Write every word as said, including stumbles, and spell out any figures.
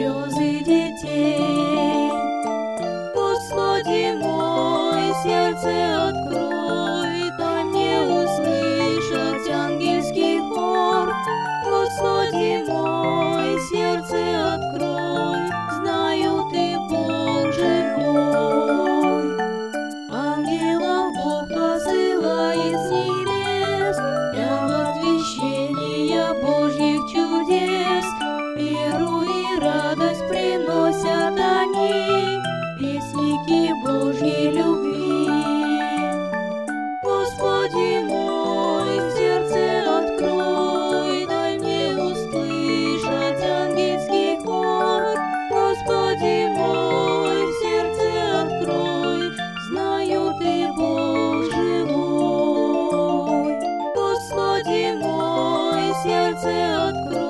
слезы детей. Господи мой, сердце открой, дай мне услышать ангельский хор. Господи мой, сердце открой, знаю, Ты Бог живой. Ангелов Бог посылает с небес для возвещения Божьих чудес. Веру и радость приносят они, вестники Божьей любви. Господи мой, сердце открой, дай мне услышать ангельский хор. Господи мой, сердце открой, знаю, Ты Бог живой. Господи мой, сердце открой.